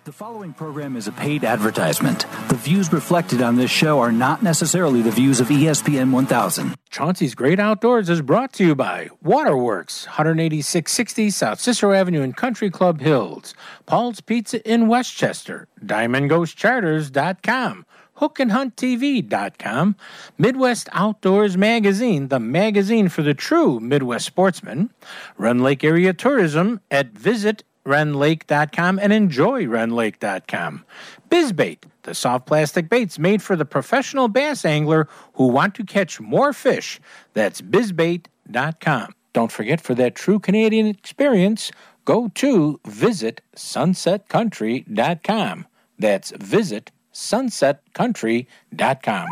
The following program is a paid advertisement. The views reflected on this show are not necessarily the views of ESPN 1000. Chauncey's Great Outdoors is brought to you by Waterworks, 18660 South Cicero Avenue in Country Club Hills, Paul's Pizza in Westchester, DiamondGhostCharters.com, HookandHuntTV.com, Midwest Outdoors Magazine, the magazine for the true Midwest sportsman, Run Lake Area Tourism at visitrenlake.com and enjoyrenlake.com. BizBait, the soft plastic baits made for the professional bass angler who want to catch more fish. That's bizbait.com. Don't forget, for that true Canadian experience, go to visitsunsetcountry.com. That's visitsunsetcountry.com.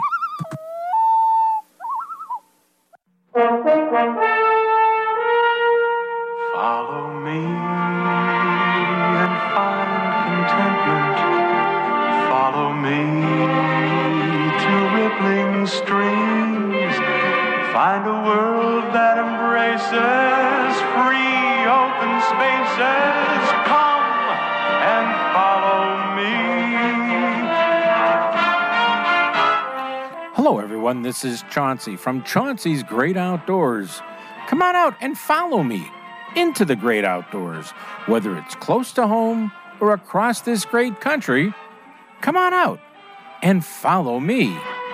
Follow me and find contentment. Follow me to rippling streams. Find a world that embraces free open spaces. Come and follow me. Hello, everyone. This is Chauncey from Chauncey's Great Outdoors. Come on out and follow me into the great outdoors, whether it's close to home or across this great country. Come on out and follow me.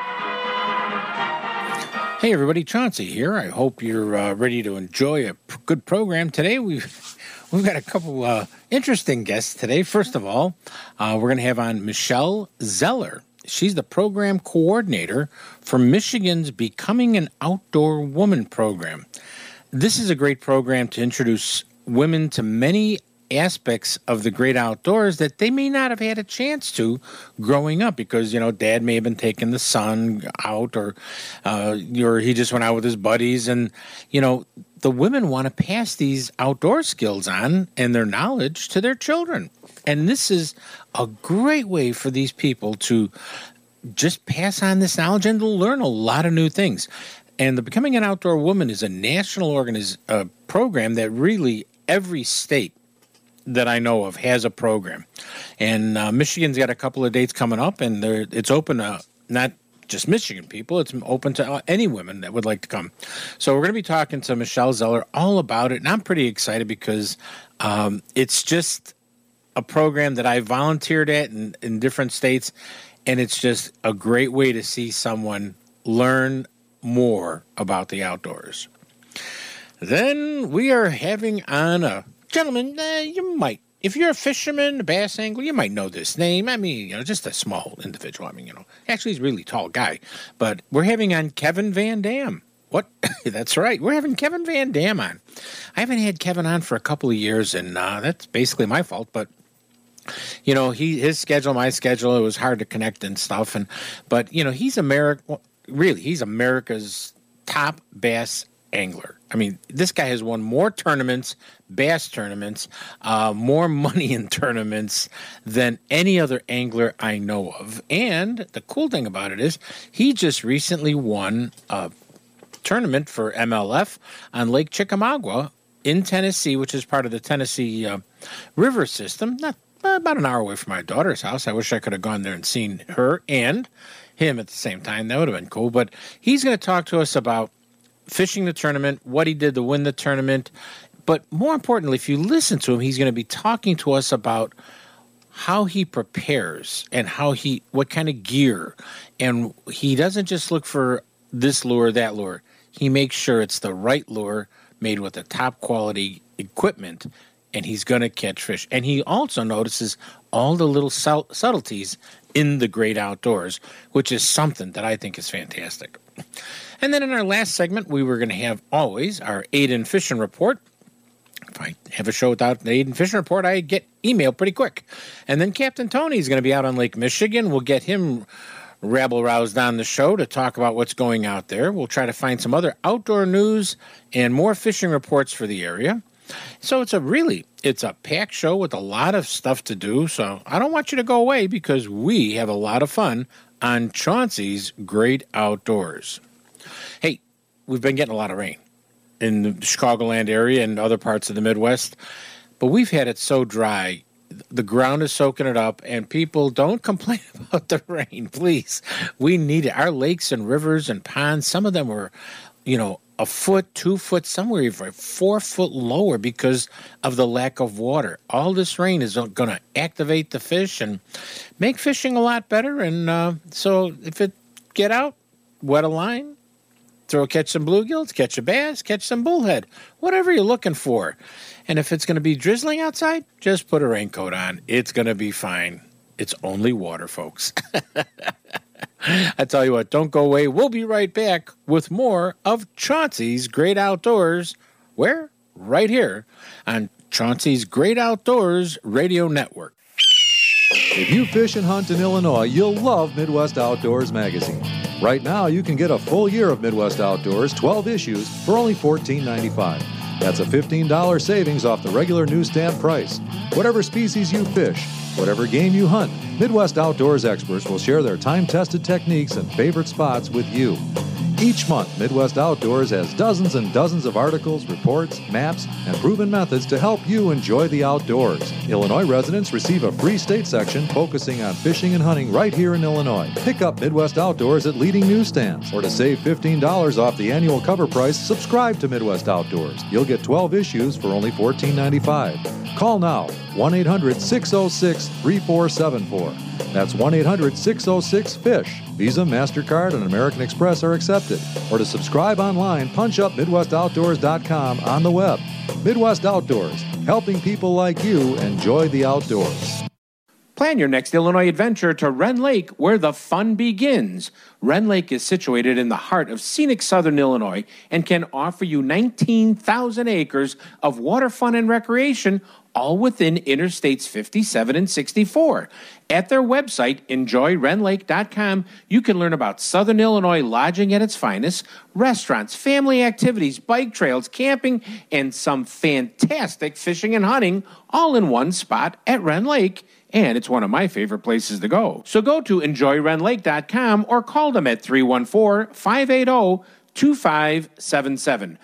Hey everybody, Chauncey here. I hope you're ready to enjoy a good program today. We've got a couple interesting guests today. First of all, we're going to have on Michelle Zeller. She's the program coordinator for Michigan's Becoming an Outdoor Woman program. This is a great program to introduce women to many aspects of the great outdoors that they may not have had a chance to growing up because, dad may have been taking the son out or he just went out with his buddies. And, the women want to pass these outdoor skills on and their knowledge to their children. And this is a great way for these people to just pass on this knowledge and to learn a lot of new things. And the Becoming an Outdoor Woman is a national program that really every state that I know of has a program. And Michigan's got a couple of dates coming up, and it's open to not just Michigan people. It's open to any women that would like to come. So we're going to be talking to Michelle Zeller all about it, and I'm pretty excited because it's just a program that I volunteered at in different states, and it's just a great way to see someone learn more about the outdoors. Then we are having on a gentleman, you might, if you're a fisherman, a bass angler, you might know this name. I mean, just a small individual. I mean, actually he's a really tall guy, but we're having on Kevin Van Dam. What? That's right. We're having Kevin Van Dam on. I haven't had Kevin on for a couple of years, and that's basically my fault, but his schedule, my schedule, it was hard to connect and stuff. But he's he's America's top bass angler. I mean, this guy has won more tournaments, bass tournaments, more money in tournaments than any other angler I know of. And the cool thing about it is he just recently won a tournament for MLF on Lake Chickamauga in Tennessee, which is part of the Tennessee river system, not about an hour away from my daughter's house. I wish I could have gone there and seen her and him at the same time. That would have been cool. But he's going to talk to us about fishing the tournament, what he did to win the tournament. But more importantly, if you listen to him, he's going to be talking to us about how he prepares and what kind of gear. And he doesn't just look for this lure, that lure. He makes sure it's the right lure made with the top quality equipment, and he's going to catch fish. And he also notices all the little subtleties in the great outdoors, which is something that I think is fantastic. And then in our last segment, we were going to have always our Aiden Fishing Report. If I have a show without the Aiden Fishing Report, I get email pretty quick. And then Captain Tony is going to be out on Lake Michigan. We'll get him rabble-roused on the show to talk about what's going out there. We'll try to find some other outdoor news and more fishing reports for the area. So it's a packed show with a lot of stuff to do. So I don't want you to go away because we have a lot of fun on Chauncey's Great Outdoors. Hey, we've been getting a lot of rain in the Chicagoland area and other parts of the Midwest, but we've had it so dry the ground is soaking it up, and people don't complain about the rain, please. We need it. Our lakes and rivers and ponds, some of them were, a foot, 2 foot, somewhere even 4 foot lower because of the lack of water. All this rain is going to activate the fish and make fishing a lot better. And so if it get out, wet a line, catch some bluegills, catch a bass, catch some bullhead, whatever you're looking for. And if it's going to be drizzling outside, just put a raincoat on. It's going to be fine. It's only water, folks. I tell you what, don't go away. We'll be right back with more of Chauncey's Great Outdoors. Where? Right here on Chauncey's Great Outdoors Radio Network. If you fish and hunt in Illinois, you'll love Midwest Outdoors magazine. Right now, you can get a full year of Midwest Outdoors, 12 issues, for only $14.95. That's a $15 savings off the regular newsstand price. Whatever species you fish, whatever game you hunt, Midwest Outdoors experts will share their time-tested techniques and favorite spots with you. Each month, Midwest Outdoors has dozens and dozens of articles, reports, maps, and proven methods to help you enjoy the outdoors. Illinois residents receive a free state section focusing on fishing and hunting right here in Illinois. Pick up Midwest Outdoors at leading newsstands. Or to save $15 off the annual cover price, subscribe to Midwest Outdoors. You'll get 12 issues for only $14.95. Call now, 1-800-606-3474. That's 1-800-606-FISH. Visa, MasterCard, and American Express are accepted. Or to subscribe online, punch up MidwestOutdoors.com on the web. Midwest Outdoors, helping people like you enjoy the outdoors. Plan your next Illinois adventure to Wren Lake, where the fun begins. Wren Lake is situated in the heart of scenic southern Illinois and can offer you 19,000 acres of water fun and recreation, all within Interstates 57 and 64. At their website, enjoywrenlake.com, you can learn about Southern Illinois lodging at its finest, restaurants, family activities, bike trails, camping, and some fantastic fishing and hunting, all in one spot at Wren Lake. And it's one of my favorite places to go. So go to enjoywrenlake.com or call them at 314-580-2577.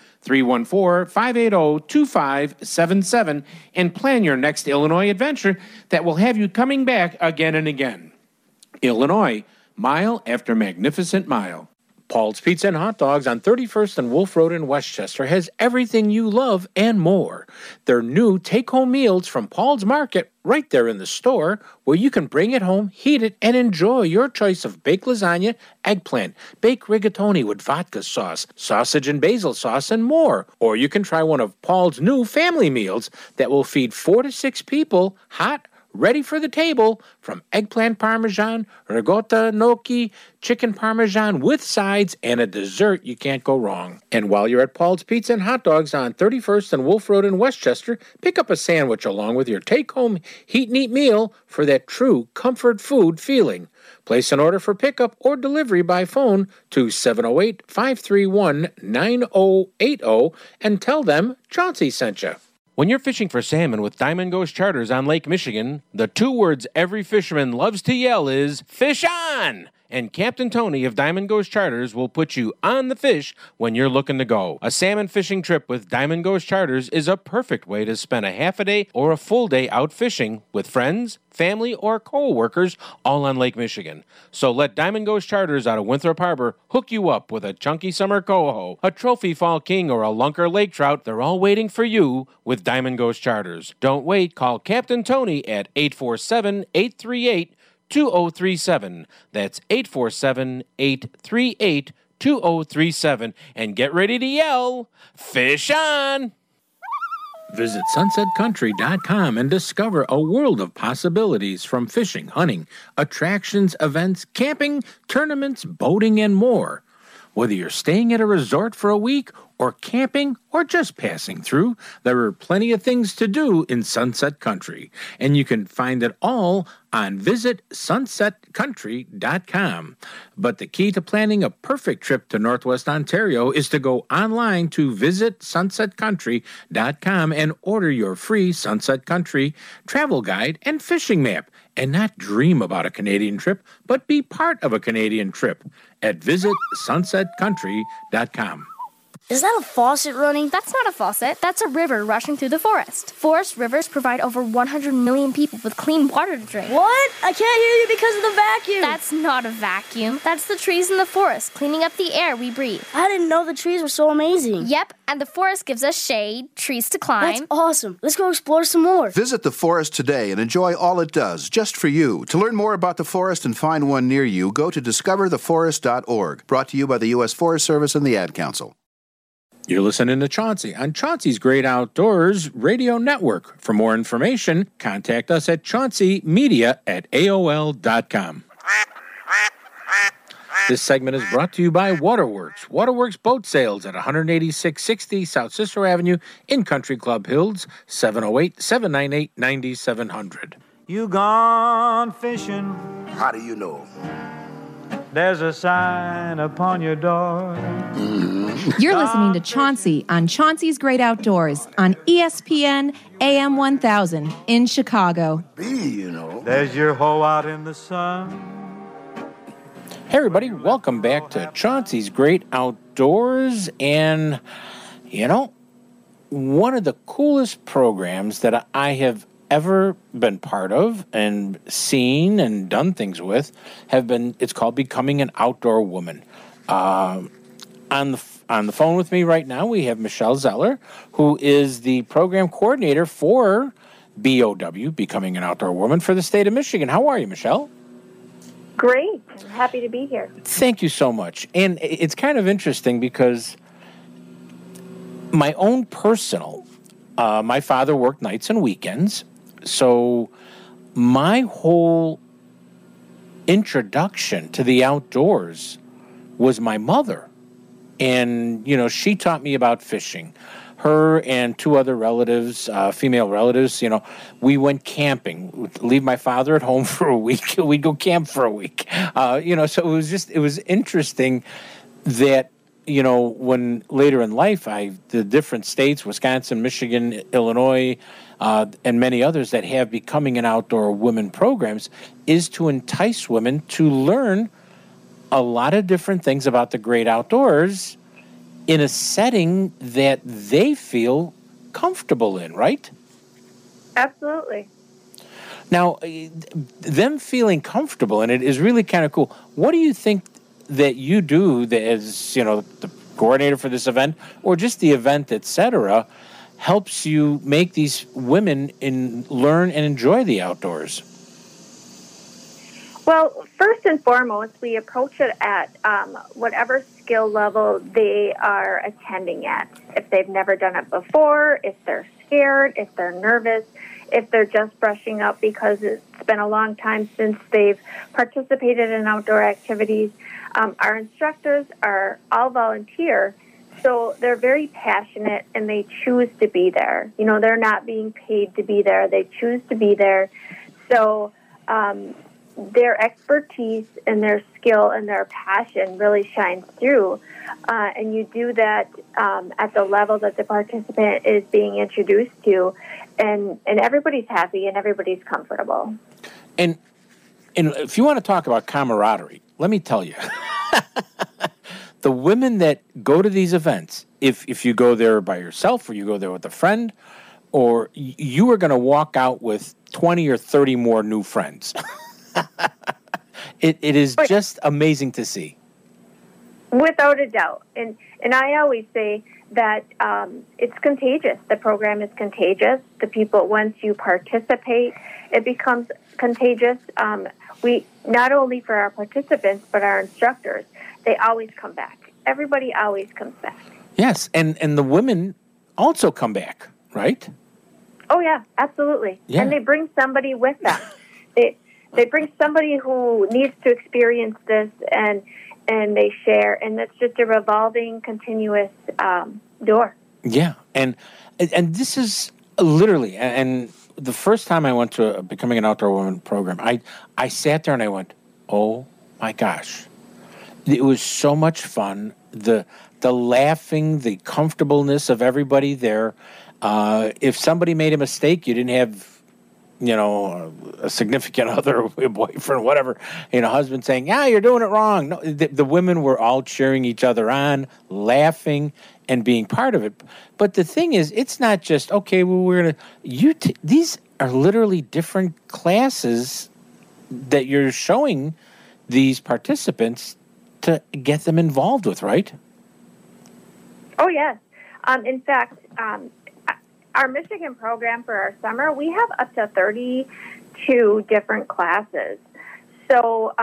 314-580-2577 and plan your next Illinois adventure that will have you coming back again and again. Illinois, mile after magnificent mile. Paul's Pizza and Hot Dogs on 31st and Wolf Road in Westchester has everything you love and more. Their new take-home meals from Paul's Market right there in the store, where you can bring it home, heat it, and enjoy your choice of baked lasagna, eggplant, baked rigatoni with vodka sauce, sausage and basil sauce, and more. Or you can try one of Paul's new family meals that will feed 4 to 6 people, hot, ready for the table, from eggplant parmesan, ricotta gnocchi, chicken parmesan with sides, and a dessert you can't go wrong. And while you're at Paul's Pizza and Hot Dogs on 31st and Wolf Road in Westchester, pick up a sandwich along with your take-home heat and eat meal for that true comfort food feeling. Place an order for pickup or delivery by phone to 708-531-9080 and tell them Chauncey sent you. When you're fishing for salmon with Diamond Ghost Charters on Lake Michigan, the 2 words every fisherman loves to yell is, "Fish on!" And Captain Tony of Diamond Ghost Charters will put you on the fish when you're looking to go. A salmon fishing trip with Diamond Ghost Charters is a perfect way to spend a half a day or a full day out fishing with friends, family, or co-workers all on Lake Michigan. So let Diamond Ghost Charters out of Winthrop Harbor hook you up with a chunky summer coho, a trophy fall king, or a lunker lake trout. They're all waiting for you with Diamond Ghost Charters. Don't wait. Call Captain Tony at 847-838-2037. That's 847-838-2037. And get ready to yell, "Fish on!" Visit sunsetcountry.com and discover a world of possibilities from fishing, hunting, attractions, events, camping, tournaments, boating, and more. Whether you're staying at a resort for a week or camping or just passing through, there are plenty of things to do in Sunset Country, and you can find it all on visitsunsetcountry.com. But the key to planning a perfect trip to Northwest Ontario is to go online to visitsunsetcountry.com and order your free Sunset Country travel guide and fishing map, and not dream about a Canadian trip, but be part of a Canadian trip at visitsunsetcountry.com. Is that a faucet running? That's not a faucet. That's a river rushing through the forest. Forest rivers provide over 100 million people with clean water to drink. What? I can't hear you because of the vacuum. That's not a vacuum. That's the trees in the forest cleaning up the air we breathe. I didn't know the trees were so amazing. Yep, and the forest gives us shade, trees to climb. That's awesome. Let's go explore some more. Visit the forest today and enjoy all it does, just for you. To learn more about the forest and find one near you, go to discovertheforest.org. Brought to you by the U.S. Forest Service and the Ad Council. You're listening to Chauncey on Chauncey's Great Outdoors Radio Network. For more information, contact us at chaunceymedia@aol.com. This segment is brought to you by Waterworks. Waterworks Boat Sales at 18660 South Cicero Avenue in Country Club Hills, 708-798-9700. You gone fishing? How do you know? There's a sign upon your door. You're listening to Chauncey on Chauncey's Great Outdoors on ESPN AM 1000 in Chicago. There's your hoe out in the sun. Hey everybody, welcome back to Chauncey's Great Outdoors. And, you know, one of the coolest programs that I have ever been part of and seen and done things with it's called Becoming an Outdoor Woman. On the phone with me right now, we have Michelle Zeller, who is the program coordinator for BOW, Becoming an Outdoor Woman, for the state of Michigan. How are you, Michelle? Great. I'm happy to be here. Thank you so much. And it's kind of interesting because my own personal, my father worked nights and weekends, so my whole introduction to the outdoors was my mother. And, you know, she taught me about fishing. Her and two other relatives, female relatives, you know, we went camping. We'd leave my father at home for a week. We'd go camp for a week. You know, so it was interesting that, you know, when later in life, the different states, Wisconsin, Michigan, Illinois, and many others that have Becoming an Outdoor Woman programs, is to entice women to learn a lot of different things about the great outdoors in a setting that they feel comfortable in, right? Absolutely. Now, them feeling comfortable in it is really kind of cool. What do you think that you do as, you know, the coordinator for this event, or just the event, etc., helps you make these women learn and enjoy the outdoors? Well, first and foremost, we approach it at whatever skill level they are attending at. If they've never done it before, if they're scared, if they're nervous, if they're just brushing up because it's been a long time since they've participated in outdoor activities. Our instructors are all volunteer, so they're very passionate and they choose to be there. You know, they're not being paid to be there. They choose to be there. So their expertise and their skill and their passion really shines through. And you do that at the level that the participant is being introduced to, and everybody's happy and everybody's comfortable. And if you want to talk about camaraderie, let me tell you, the women that go to these events, if you go there by yourself or you go there with a friend, or you are going to walk out with 20 or 30 more new friends. It is just amazing to see. Without a doubt. And I always say that it's contagious. The program is contagious. The people, once you participate, it becomes contagious. We, not only for our participants, but our instructors, they always come back. Everybody always comes back. Yes, and the women also come back, right? Oh, yeah, absolutely. Yeah. And they bring somebody with them. They bring somebody who needs to experience this, and they share, and it's just a revolving, continuous door. Yeah, and this is literally, and the first time I went to a Becoming an Outdoor Woman program, I sat there and I went, oh my gosh, it was so much fun. The laughing, the comfortableness of everybody there. If somebody made a mistake, you didn't have, you know, a significant other, a boyfriend, whatever, you know, husband saying, yeah, you're doing it wrong. No, the women were all cheering each other on, laughing, and being part of it. But the thing is, it's not just, okay, well, these are literally different classes that you're showing these participants to get them involved with, right? Oh, yes. In fact, our Michigan program for our summer, we have up to 32 different classes. So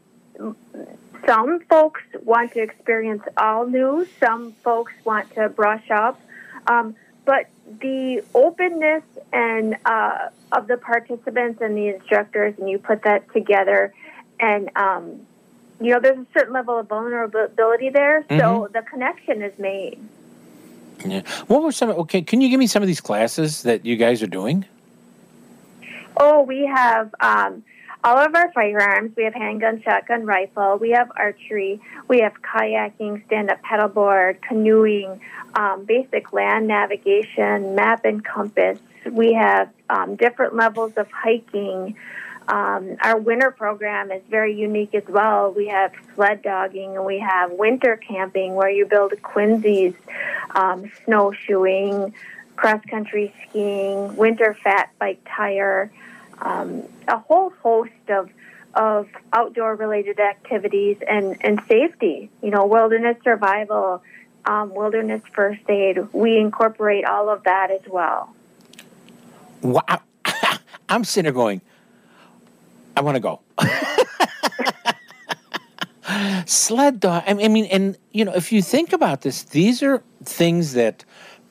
some folks want to experience all new. Some folks want to brush up. But the openness and of the participants and the instructors, and you put that together, and there's a certain level of vulnerability there, so the connection is made. Yeah. What were some? Okay, can you give me some of these classes that you guys are doing? Oh, we have all of our firearms. We have handgun, shotgun, rifle. We have archery. We have kayaking, stand-up paddleboard, canoeing, basic land navigation, map and compass. We have different levels of hiking. Our winter program is very unique as well. We have sled dogging, and we have winter camping where you build quinzies, snowshoeing, cross-country skiing, winter fat bike tire, a whole host of outdoor-related activities and safety, wilderness survival, wilderness first aid. We incorporate all of that as well. Wow. I'm sitting there going, I want to go. Sled dog. I mean, and if you think about this, these are things that,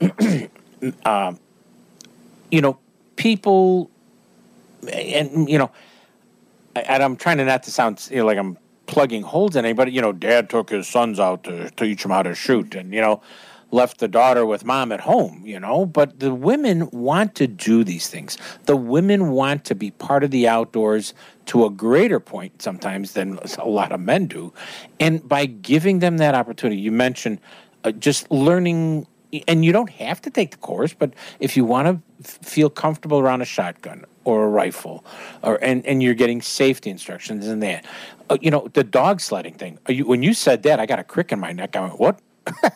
people, and I'm trying to not to sound like I'm plugging holes in anybody. Dad took his sons out to teach them how to shoot, and left the daughter with mom at home, but the women want to do these things. The women want to be part of the outdoors to a greater point sometimes than a lot of men do. And by giving them that opportunity, you mentioned just learning, and you don't have to take the course, but if you want to feel comfortable around a shotgun or a rifle, and you're getting safety instructions in that, the dog sledding thing. When you said that, I got a crick in my neck. I went, what?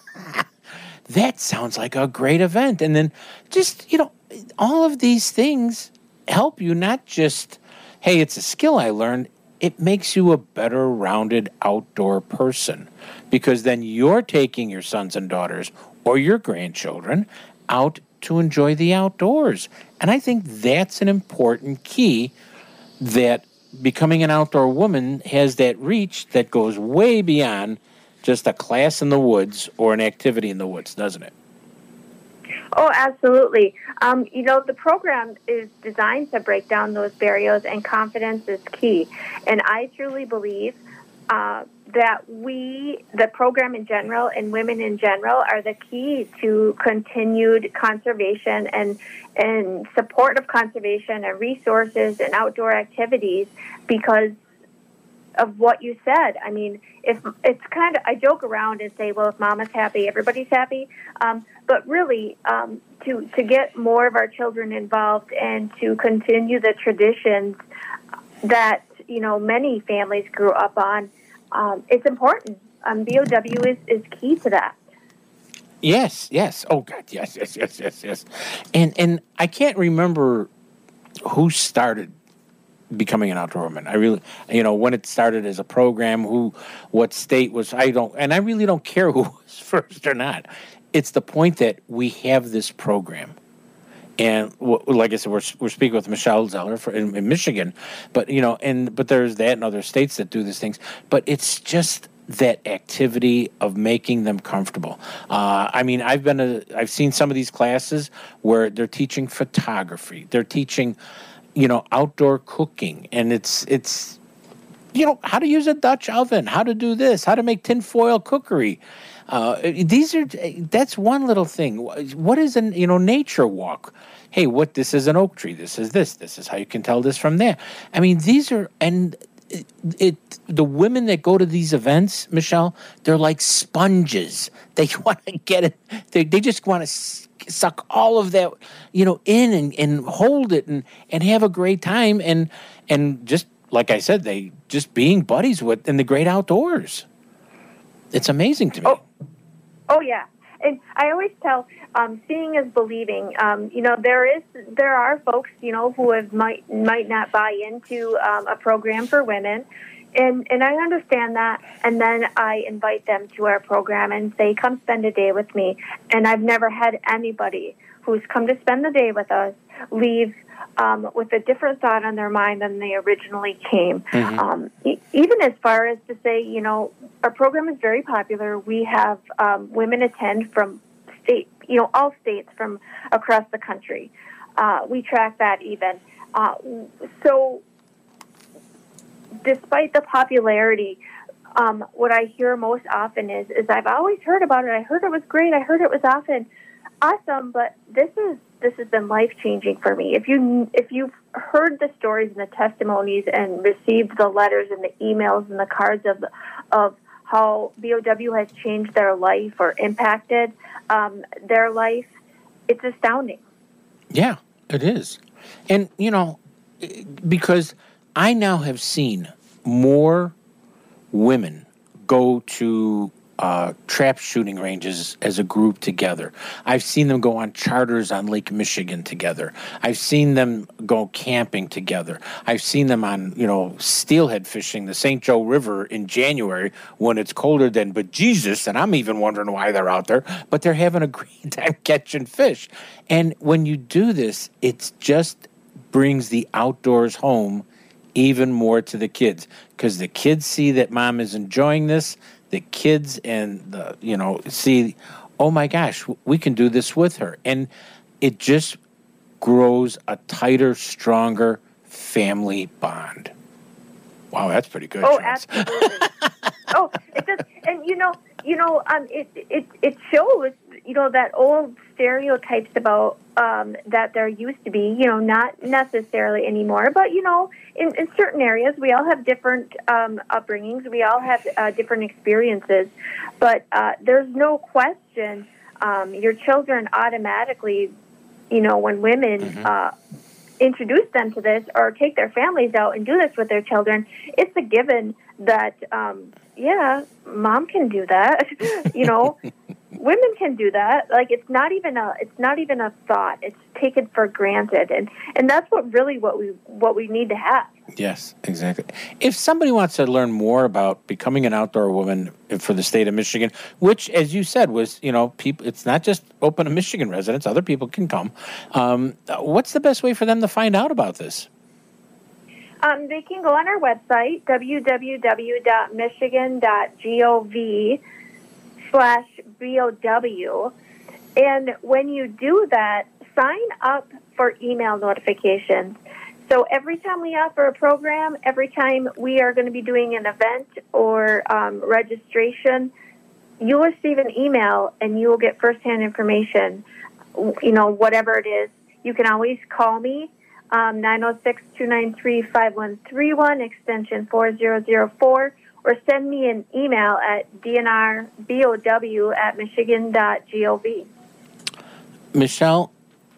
That sounds like a great event. And then just, all of these things help you, not just, hey, it's a skill I learned. It makes you a better rounded outdoor person, because then you're taking your sons and daughters or your grandchildren out to enjoy the outdoors. And I think that's an important key, that becoming an outdoor woman has that reach that goes way beyond just a class in the woods or an activity in the woods, doesn't it? Oh, absolutely. The program is designed to break down those barriers, and confidence is key. And I truly believe that the program in general and women in general are the key to continued conservation and support of conservation and resources and outdoor activities, because of what you said. I mean, if it's kind of, I joke around and say, well, if mama's happy, everybody's happy. But really, to get more of our children involved and to continue the traditions that, many families grew up on, it's important. BOW is key to that. Yes. Oh, God, yes. And I can't remember who started becoming an outdoor woman. I really, when it started as a program, what state was, I really don't care who was first or not. It's the point that we have this program. And like I said, we're speaking with Michelle Zeller in Michigan, but but there's that in other states that do these things. But it's just that activity of making them comfortable. I've seen some of these classes where they're teaching photography, they're teaching, outdoor cooking, and it's how to use a Dutch oven, how to do this, how to make tinfoil cookery. That's one little thing. What is a nature walk? Hey, this is an oak tree. This is how you can tell this from there. I mean, these are, and the women that go to these events, Michelle, they're like sponges. They want to get it. They just want to suck all of that, in and hold it and have a great time and just like I said, they just being buddies with in the great outdoors. It's amazing to me. Oh yeah. And I always tell, seeing is believing. There are folks, who might not buy into a program for women. And I understand that, and then I invite them to our program and say, come spend a day with me. And I've never had anybody who's come to spend the day with us leave with a different thought on their mind than they originally came. Even as far as to say, our program is very popular. We have women attend from all states from across the country. We track that even. So despite the popularity, what I hear most often is I've always heard about it. I heard it was great. I heard it was awesome, but this has been life-changing for me. If you've heard the stories and the testimonies and received the letters and the emails and the cards of how BOW has changed their life or impacted their life, it's astounding. Yeah, it is. And, because I now have seen more women go to trap shooting ranges as a group together. I've seen them go on charters on Lake Michigan together. I've seen them go camping together. I've seen them on, steelhead fishing the St. Joe River in January when it's colder than bejesus, and I'm even wondering why they're out there, but they're having a great time catching fish. And when you do this, it just brings the outdoors home even more to the kids, because the kids see that mom is enjoying this. The kids see, oh my gosh, we can do this with her. And it just grows a tighter, stronger family bond. Wow, that's pretty good. Oh, Chance. Absolutely. It does. And, it shows, that old stereotypes about that there used to be, not necessarily anymore. But, in certain areas, we all have different upbringings. We all have different experiences. But there's no question your children automatically, when women introduce them to this or take their families out and do this with their children, it's a given that, mom can do that. Women can do that. Like, it's not even a thought. It's taken for granted, and that's what we need to have. Yes, exactly. If somebody wants to learn more about becoming an outdoor woman for the state of Michigan, which, as you said, was people. It's not just open to Michigan residents; other people can come. What's the best way for them to find out about this? They can go on our website, www.michigan.gov/BOW. And when you do that, sign up for email notifications. So every time we offer a program, every time we are going to be doing an event or registration, you'll receive an email and you will get firsthand information, whatever it is. You can always call me, 906-293-5131, extension 4004, or send me an email at dnrbow@michigan.gov. Michelle,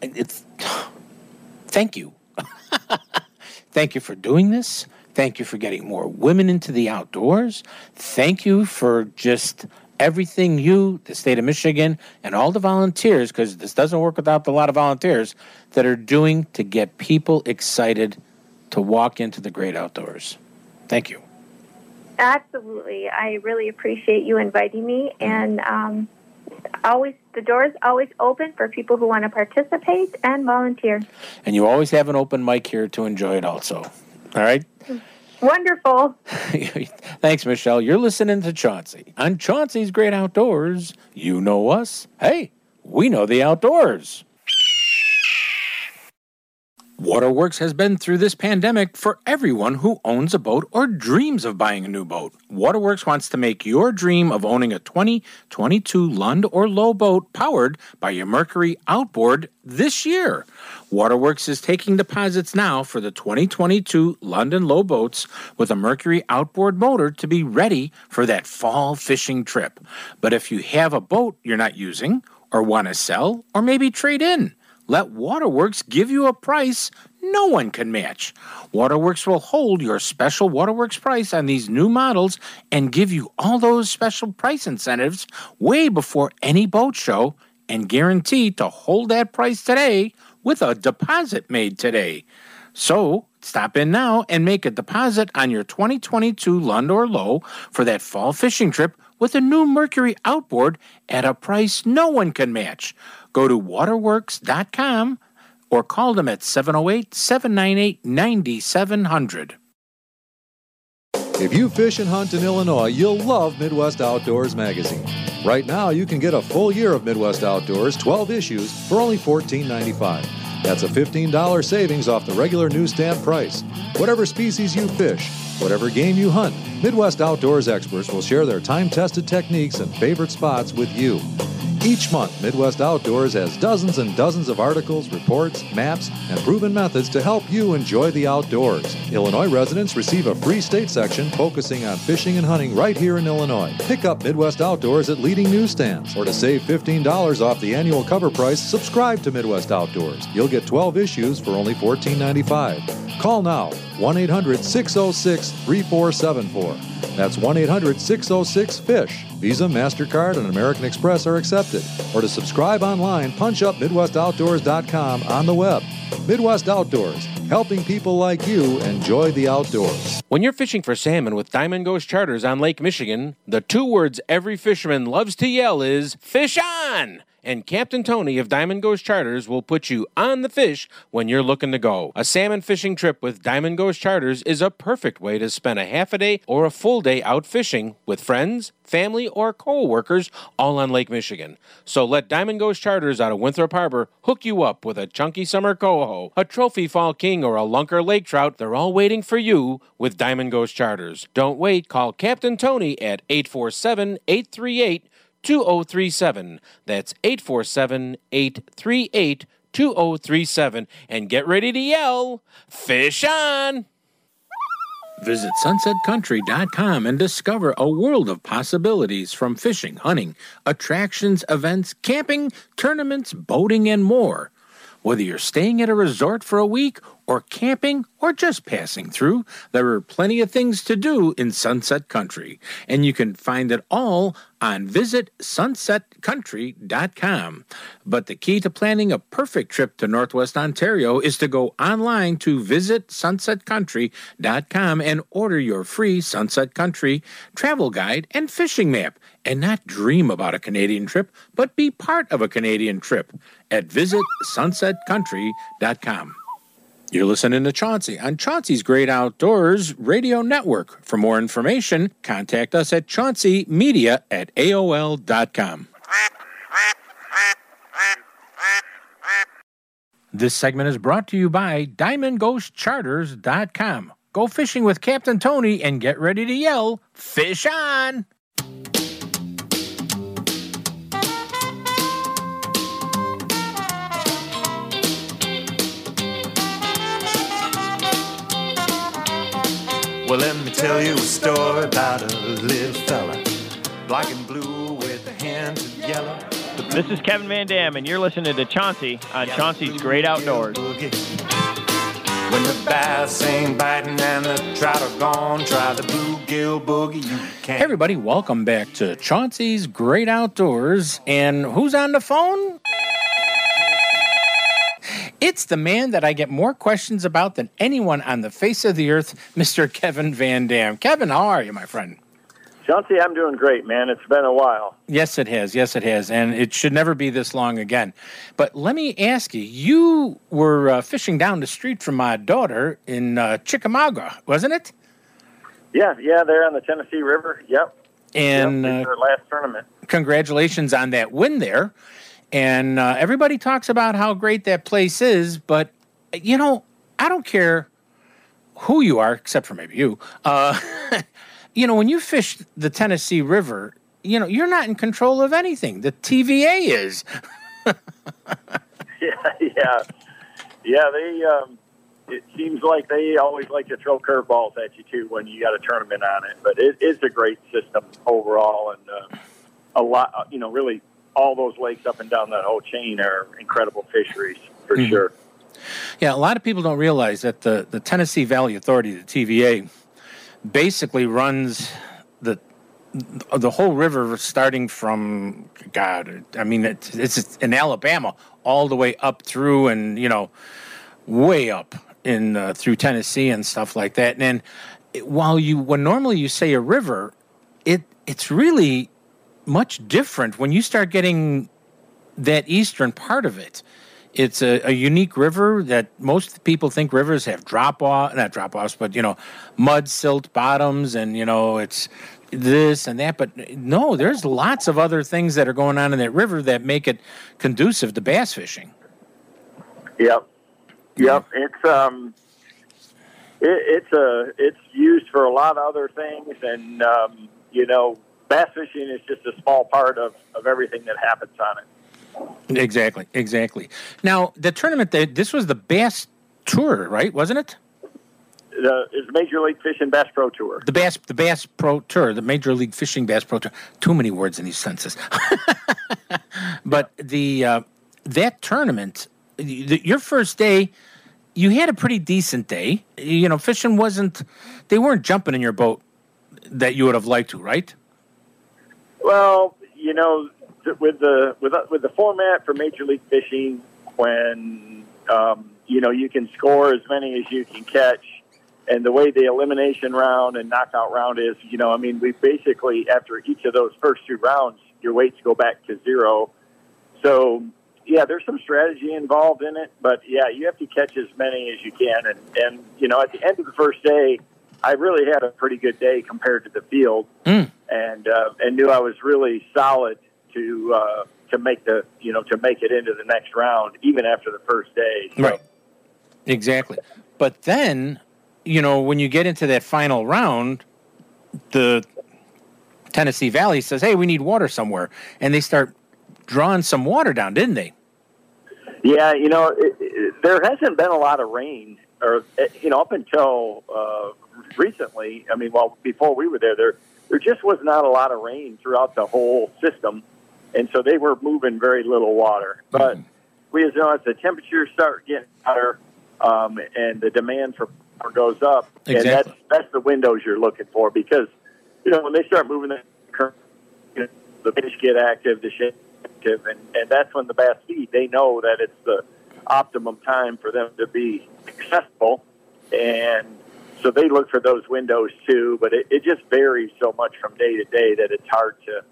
thank you. Thank you for doing this. Thank you for getting more women into the outdoors. Thank you for just everything the state of Michigan, and all the volunteers, because this doesn't work without a lot of volunteers, that are doing to get people excited to walk into the great outdoors. Thank you. Absolutely. I really appreciate you inviting me, and the door's always open for people who want to participate and volunteer. And you always have an open mic here to enjoy it also. All right? Wonderful. Thanks, Michelle. You're listening to Chauncey on Chauncey's Great Outdoors. You know us. Hey, we know the outdoors. Waterworks has been through this pandemic for everyone who owns a boat or dreams of buying a new boat. Waterworks wants to make your dream of owning a 2022 Lund or Lowe boat powered by your Mercury outboard this year. Waterworks is taking deposits now for the 2022 Lund and Lowe boats with a Mercury outboard motor to be ready for that fall fishing trip. But if you have a boat you're not using or want to sell or maybe trade in, let Waterworks give you a price no one can match. Waterworks will hold your special Waterworks price on these new models and give you all those special price incentives way before any boat show and guarantee to hold that price today with a deposit made today. So stop in now and make a deposit on your 2022 Lund or Low for that fall fishing trip with a new Mercury outboard at a price no one can match. Go to waterworks.com or call them at 708-798-9700. If you fish and hunt in Illinois, you'll love Midwest Outdoors magazine. Right now, you can get a full year of Midwest Outdoors, 12 issues, for only $14.95. That's a $15 savings off the regular newsstand price. Whatever species you fish, whatever game you hunt, Midwest Outdoors experts will share their time-tested techniques and favorite spots with you. Each month, Midwest Outdoors has dozens and dozens of articles, reports, maps, and proven methods to help you enjoy the outdoors. Illinois residents receive a free state section focusing on fishing and hunting right here in Illinois. Pick up Midwest Outdoors at leading newsstands. Or to save $15 off the annual cover price, subscribe to Midwest Outdoors. You'll get 12 issues for only $14.95. Call now, 1-800-606-3474. That's 1-800-606-FISH. Visa, MasterCard, and American Express are accepted. Or to subscribe online, punch up MidwestOutdoors.com on the web. Midwest Outdoors, helping people like you enjoy the outdoors. When you're fishing for salmon with Diamond Ghost Charters on Lake Michigan, the two words every fisherman loves to yell is, "Fish on!" And Captain Tony of Diamond Ghost Charters will put you on the fish when you're looking to go. A salmon fishing trip with Diamond Ghost Charters is a perfect way to spend a half a day or a full day out fishing with friends, family, or co-workers all on Lake Michigan. So let Diamond Ghost Charters out of Winthrop Harbor hook you up with a chunky summer coho, a trophy fall king, or a lunker lake trout. They're all waiting for you with Diamond Ghost Charters. Don't wait. Call Captain Tony at 847-838-2037. That's 847-838-2037. And get ready to yell, "Fish on!" Visit sunsetcountry.com and discover a world of possibilities from fishing, hunting, attractions, events, camping, tournaments, boating, and more. Whether you're staying at a resort for a week or camping or just passing through, there are plenty of things to do in Sunset Country, and you can find it all on visitsunsetcountry.com. But the key to planning a perfect trip to Northwest Ontario is to go online to visitsunsetcountry.com and order your free Sunset Country travel guide and fishing map, and not dream about a Canadian trip, but be part of a Canadian trip at visitsunsetcountry.com. You're listening to Chauncey on Chauncey's Great Outdoors Radio Network. For more information, contact us at chaunceymedia@aol.com. This segment is brought to you by DiamondGhostCharters.com. Go fishing with Captain Tony and get ready to yell, "Fish on!" Well, let me tell you a story about a little fella, black and blue with a hint of yellow. This is Kevin Van Dam, and you're listening to Chauncey on Chauncey's Great Outdoors. When the bass ain't biting and the trout are gone, try the bluegill boogie. You can. Hey everybody, welcome back to Chauncey's Great Outdoors. And who's on the phone? It's the man that I get more questions about than anyone on the face of the earth, Mr. Kevin Van Dam. Kevin, how are you, my friend? Chauncey, I'm doing great, man. It's been a while. Yes, it has. Yes, it has. And it should never be this long again. But let me ask you, you were fishing down the street from my daughter in Chickamauga, wasn't it? Yeah, there on the Tennessee River. Yep. And it's our last tournament. Congratulations on that win there. And everybody talks about how great that place is, but, you know, I don't care who you are, except for maybe you. You know, when you fish the Tennessee River, you know, you're not in control of anything. The TVA is. Yeah. They. It seems like they always like to throw curveballs at you too when you got a tournament on it. But it is a great system overall, and a lot. You know, really, all those lakes up and down that whole chain are incredible fisheries for sure. Yeah, a lot of people don't realize that the Tennessee Valley Authority, the TVA, basically runs the whole river starting from, God, I mean, it's in Alabama all the way up through and, way up in through Tennessee and stuff like that. And when normally you say a river, it's really much different when you start getting that eastern part of it. It's a unique river that most people think rivers have not drop-offs, but, mud, silt bottoms, and, it's this and that. But no, there's lots of other things that are going on in that river that make it conducive to bass fishing. Yep. It's used for a lot of other things, and, bass fishing is just a small part of everything that happens on it. Exactly. Now, the tournament, this was the Bass Tour, right? Wasn't it? It's Major League Fishing Bass Pro Tour. The Bass Pro Tour, the Major League Fishing Bass Pro Tour. Too many words in these sentences. But that tournament, your first day, you had a pretty decent day. Fishing they weren't jumping in your boat that you would have liked to, right? Well, with the format for Major League Fishing, when you can score as many as you can catch, and the way the elimination round and knockout round is, we basically, after each of those first two rounds, your weights go back to zero. So yeah, there's some strategy involved in it, but yeah, you have to catch as many as you can, and at the end of the first day, I really had a pretty good day compared to the field, and knew I was really solid to make it into the next round, even after the first day. So. Right. Exactly. But then, when you get into that final round, the Tennessee Valley says, "Hey, we need water somewhere," and they start drawing some water down, didn't they? Yeah, there hasn't been a lot of rain, or up until recently. I mean, before we were there just was not a lot of rain throughout the whole system. And so they were moving very little water. But as the temperatures start getting hotter and the demand for power goes up, exactly. And that's the windows you're looking for, because, when they start moving the current, the fish get active, the shape active, and that's when the bass feed. They know that it's the optimum time for them to be accessible, and so they look for those windows too. But it just varies so much from day to day that it's hard to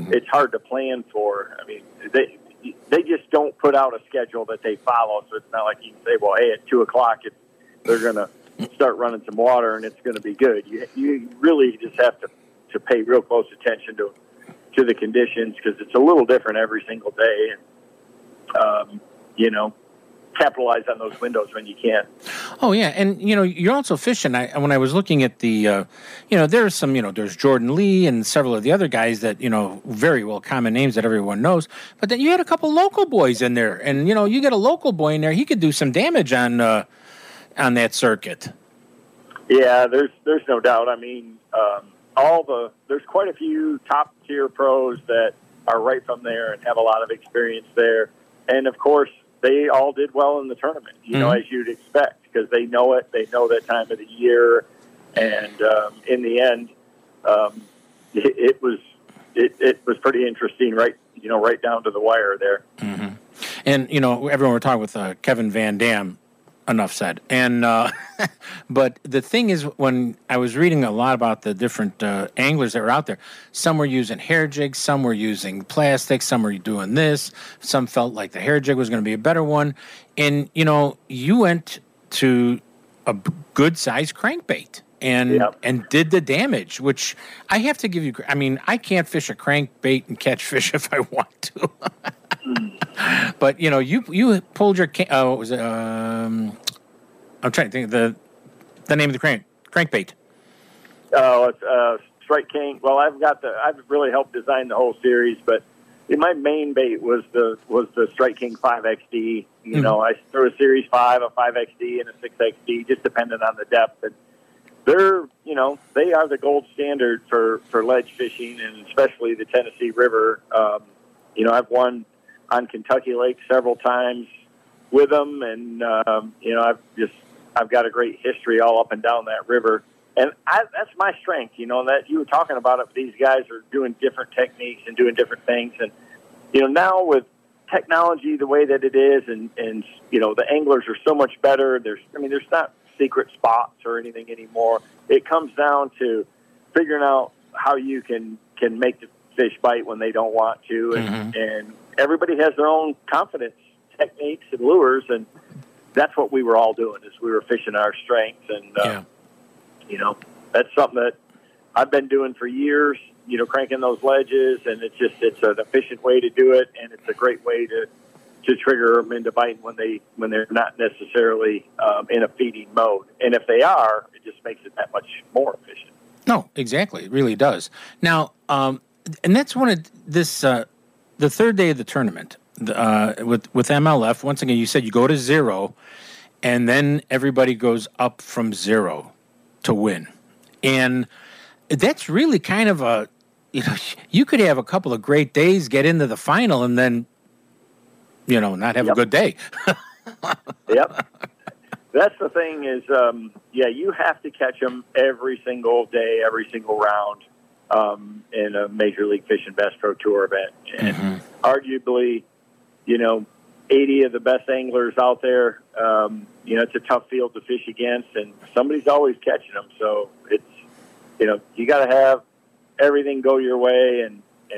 plan for. I mean, they just don't put out a schedule that they follow, so it's not like you can say, well, hey, at 2:00 they're going to start running some water and it's going to be good. You really just have to pay real close attention to the conditions, because it's a little different every single day, and capitalize on those windows when you can. Oh yeah, and you're also fishing. When I was looking at the, there's some, there's Jordan Lee and several of the other guys that very well common names that everyone knows. But then you had a couple local boys in there, and you get a local boy in there, he could do some damage on that circuit. Yeah, there's no doubt. I mean, there's quite a few top tier pros that are right from there and have a lot of experience there, and of course, they all did well in the tournament, as you'd expect, because they know it. They know that time of the year, and in the end, it was pretty interesting, right? Right down to the wire there. Mm-hmm. And everyone, we're talking with Kevin Van Dam. Enough said. And but the thing is, when I was reading a lot about the different anglers that were out there, some were using hair jigs, some were using plastic, some were doing this. Some felt like the hair jig was going to be a better one. And you went to a good sized crankbait and did the damage, which I have to give you. I mean, I can't fish a crankbait and catch fish if I want to. But you pulled your what was it? I'm trying to think of the name of the crankbait. Oh, it's Strike King. Well, I've really helped design the whole series, but my main bait was the Strike King 5XD. I threw a Series 5, a 5XD, and a 6XD, just depending on the depth. And they are the gold standard for ledge fishing, and especially the Tennessee River. I've won on Kentucky Lake several times with them, and I've got a great history all up and down that river, and that's my strength. That you were talking about it. These guys are doing different techniques and doing different things, and now with technology the way that it is, and the anglers are so much better. There's not secret spots or anything anymore. It comes down to figuring out how you can make the fish bite when they don't want to, and everybody has their own confidence techniques and lures, and that's what we were all doing, is we were fishing our strengths, and that's something that I've been doing for years, cranking those ledges, and it's an efficient way to do it, and it's a great way to trigger them into biting when they're not necessarily in a feeding mode. And if they are, it just makes it that much more efficient. No, exactly. It really does. Now, and that's one of this, the third day of the tournament with MLF. Once again, you said you go to 0, and then everybody goes up from 0 to win. And that's really kind of you could have a couple of great days, get into the final, and then, not have a good day. Yep. That's the thing is, you have to catch them every single day, every single round in a Major League Fishing Bass Pro Tour event. And arguably, 80 of the best anglers out there, it's a tough field to fish against, and somebody's always catching them. So it's, you got to have everything go your way and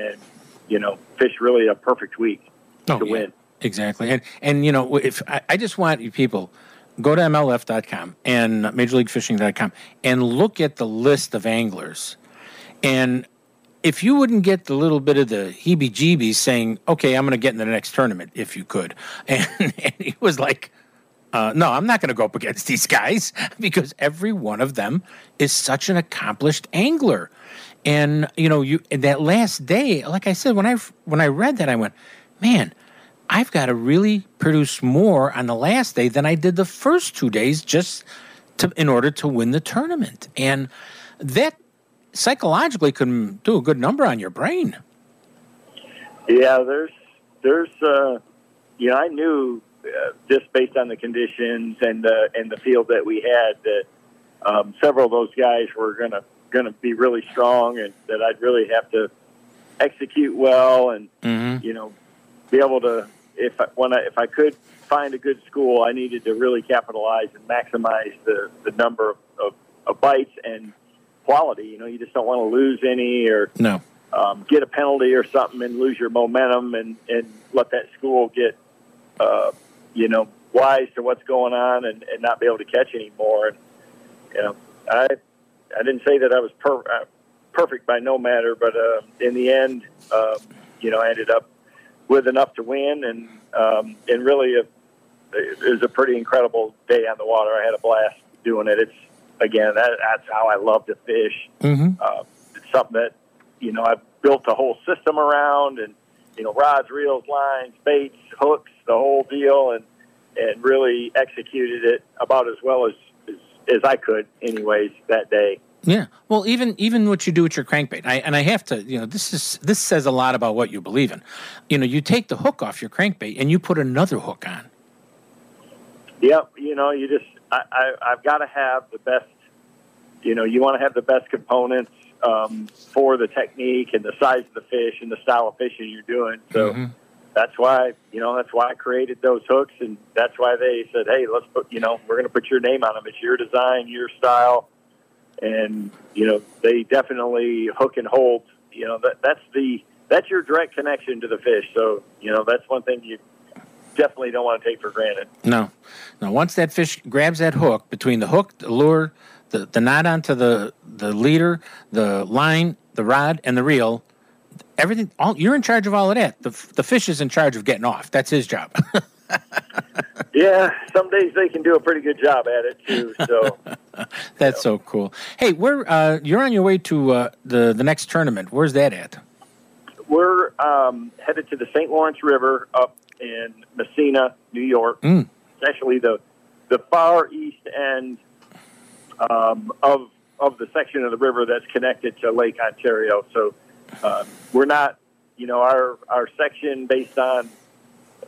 fish really a perfect week to win. Exactly. And if I just want you people, go to MLF.com and MajorLeagueFishing.com and look at the list of anglers. And if you wouldn't get the little bit of the heebie-jeebies saying, okay, I'm going to get in the next tournament, if you could. And he was like, no, I'm not going to go up against these guys, because every one of them is such an accomplished angler. And, that last day, like I said, when I read that, I went, man, I've got to really produce more on the last day than I did the first 2 days in order to win the tournament. And that psychologically can do a good number on your brain. Yeah, there's I knew just based on the conditions and the field that we had that several of those guys were gonna be really strong, and that I'd really have to execute well, and be able to, if I could find a good school, I needed to really capitalize and maximize the number of bites and quality. You just don't want to lose any, or get a penalty or something and lose your momentum, and let that school get wise to what's going on and not be able to catch anymore. And I didn't say that I was perfect by no matter, but in the end, I ended up with enough to win, and really it was a pretty incredible day on the water. I had a blast doing it. It's, again, that's how I love to fish. It's something that, I've built a whole system around, and, rods, reels, lines, baits, hooks, the whole deal, and really executed it about as well as I could anyways that day. Yeah. Well, even what you do with your crankbait, I have to, this says a lot about what you believe in. You take the hook off your crankbait and you put another hook on. Yep. I've got to have the best, you want to have the best components for the technique and the size of the fish and the style of fishing you're doing. So that's why, I created those hooks, and that's why they said, hey, let's put, we're going to put your name on them. It's your design, your style. And, they definitely hook and hold, that's your direct connection to the fish. So, that's one thing you definitely don't want to take for granted. No. Once that fish grabs that hook, between the hook, the lure, the knot onto the leader, the line, the rod, and the reel, everything, you're in charge of all of that. The fish is in charge of getting off. That's his job. Yeah, some days they can do a pretty good job at it too. So that's so cool. Hey, you're on your way to the next tournament. Where's that at? We're headed to the St. Lawrence River up in Messina, New York. It's actually the far east end of the section of the river that's connected to Lake Ontario. So we're not, our section based on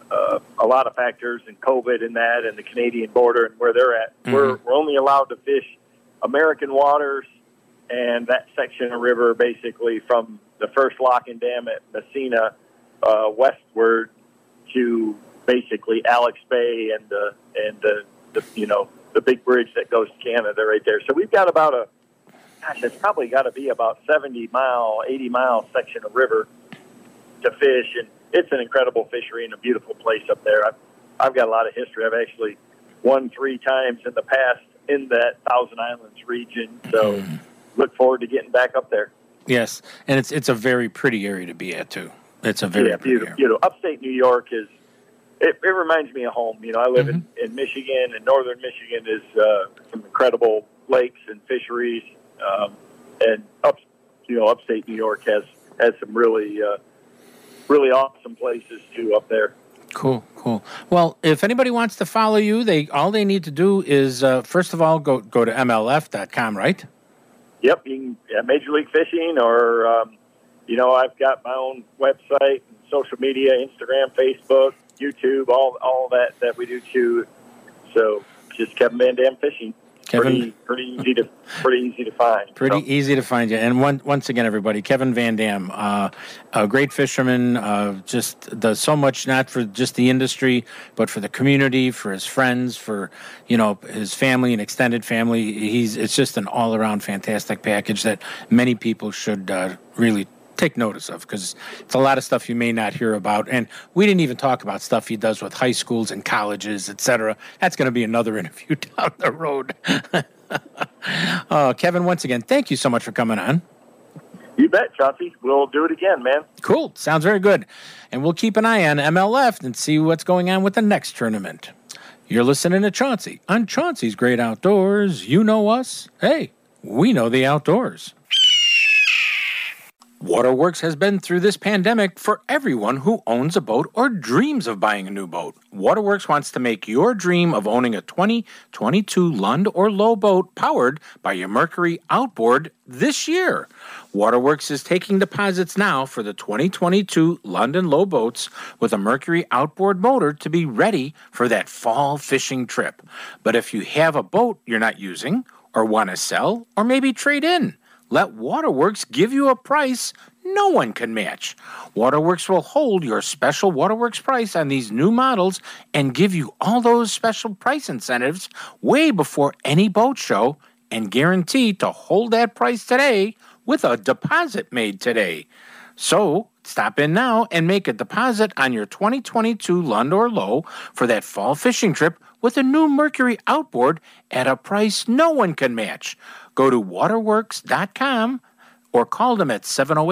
a lot of factors and COVID and that and the Canadian border and where they're at. We're only allowed to fish American waters and that section of river basically from the first lock and dam at Messina westward to basically Alex Bay and the the big bridge that goes to Canada right there. So we've got about it's probably got to be about 70-mile, 80-mile section of river to fish, and it's an incredible fishery and a beautiful place up there. I've got a lot of history. I've actually won 3 times in the past in that Thousand Islands region, so look forward to getting back up there. Yes, and it's a very pretty area to be at, too. It's a very pretty area. Beautiful. Upstate New York is, it reminds me of home. You know, I live in Michigan, and northern Michigan is some incredible lakes and fisheries, and upstate New York has some really awesome places too up there. Cool. Well, if anybody wants to follow you, all they need to do is first of all go to MLF.com, right? Yep, you can, Major League Fishing, or I've got my own website, social media, Instagram, Facebook, YouTube, all that we do too. So just Kevin Van Dam Fishing. Kevin, pretty easy to find. Easy to find you. And once again, everybody, Kevin Van Dam, a great fisherman, just does so much, not for just the industry, but for the community, for his friends, for his family and extended family. It's just an all-around fantastic package that many people should really take notice of, because it's a lot of stuff you may not hear about. And we didn't even talk about stuff he does with high schools and colleges, etc. That's going to be another interview down the road. Kevin, once again, thank you so much for coming on. You bet, Chauncey. We'll do it again, man. Cool. Sounds very good. And we'll keep an eye on MLF and see what's going on with the next tournament. You're listening to Chauncey on Chauncey's Great Outdoors. You know us. Hey, we know the outdoors. Waterworks has been through this pandemic for everyone who owns a boat or dreams of buying a new boat. Waterworks wants to make your dream of owning a 2022 Lund or Lowe boat powered by your Mercury outboard this year. Waterworks is taking deposits now for the 2022 Lund and Lowe boats with a Mercury outboard motor to be ready for that fall fishing trip. But if you have a boat you're not using or want to sell or maybe trade in, let Waterworks give you a price no one can match. Waterworks will hold your special Waterworks price on these new models and give you all those special price incentives way before any boat show and guarantee to hold that price today with a deposit made today. So stop in now and make a deposit on your 2022 Lund or Lowe for that fall fishing trip with a new Mercury outboard at a price no one can match. Go to waterworks.com or call them at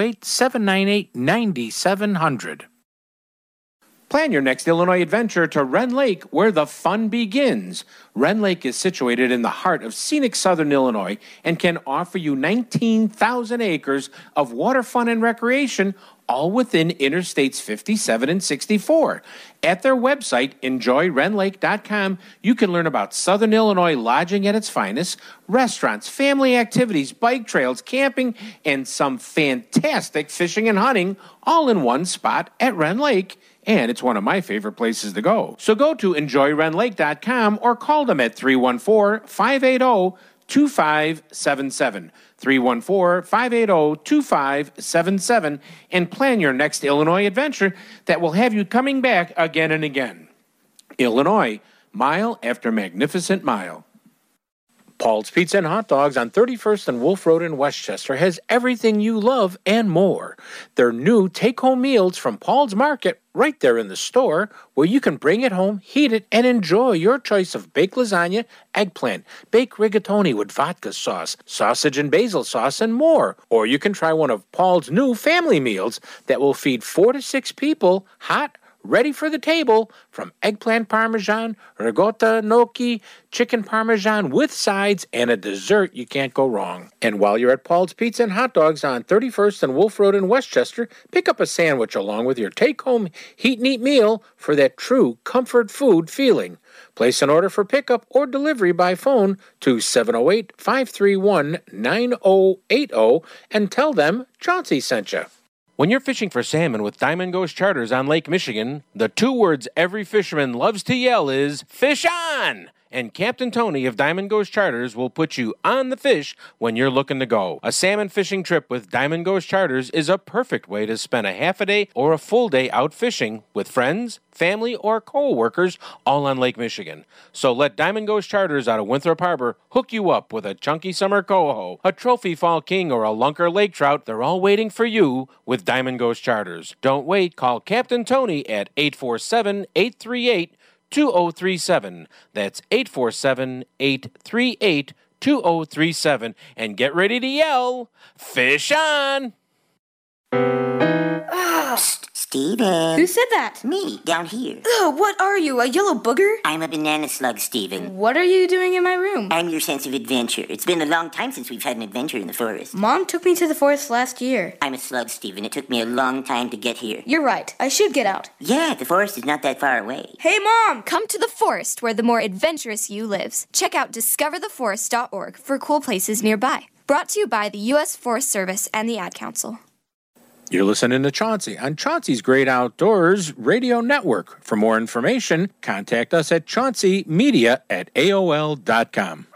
708-798-9700. Plan your next Illinois adventure to Wren Lake, where the fun begins. Wren Lake is situated in the heart of scenic southern Illinois and can offer you 19,000 acres of water fun and recreation, all within Interstates 57 and 64. At their website, enjoywrenlake.com, you can learn about Southern Illinois lodging at its finest, restaurants, family activities, bike trails, camping, and some fantastic fishing and hunting, all in one spot at Wren Lake. And it's one of my favorite places to go. So go to enjoywrenlake.com or call them at 314-580-2577. 314-580-2577 and plan your next Illinois adventure that will have you coming back again and again. Illinois, mile after magnificent mile. Paul's Pizza and Hot Dogs on 31st and Wolf Road in Westchester has everything you love and more. Their new take-home meals from Paul's Market right there in the store, where you can bring it home, heat it, and enjoy your choice of baked lasagna, eggplant, baked rigatoni with vodka sauce, sausage and basil sauce, and more. Or you can try one of Paul's new family meals that will feed 4 to 6 people, hot, ready for the table, from eggplant parmesan, ricotta gnocchi, chicken parmesan with sides, and a dessert you can't go wrong. And while you're at Paul's Pizza and Hot Dogs on 31st and Wolf Road in Westchester, pick up a sandwich along with your take-home heat and eat meal for that true comfort food feeling. Place an order for pickup or delivery by phone to 708-531-9080 and tell them Chauncey sent you. When you're fishing for salmon with Diamond Ghost Charters on Lake Michigan, the 2 words every fisherman loves to yell is, "Fish on!" And Captain Tony of Diamond Ghost Charters will put you on the fish when you're looking to go. A salmon fishing trip with Diamond Ghost Charters is a perfect way to spend a half a day or a full day out fishing with friends, family, or co-workers all on Lake Michigan. So let Diamond Ghost Charters out of Winthrop Harbor hook you up with a chunky summer coho, a trophy fall king, or a lunker lake trout. They're all waiting for you with Diamond Ghost Charters. Don't wait. Call Captain Tony at 847-838-2037. That's 847-838-2037. And get ready to yell, "Fish on!" Steven. Who said that? Me, down here. Ugh, what are you, a yellow booger? I'm a banana slug, Steven. What are you doing in my room? I'm your sense of adventure. It's been a long time since we've had an adventure in the forest. Mom took me to the forest last year. I'm a slug, Steven. It took me a long time to get here. You're right. I should get out. Yeah, the forest is not that far away. Hey, Mom! Come to the forest where the more adventurous you lives. Check out discovertheforest.org for cool places nearby. Brought to you by the U.S. Forest Service and the Ad Council. You're listening to Chauncey on Chauncey's Great Outdoors Radio Network. For more information, contact us at chaunceymedia@aol.com.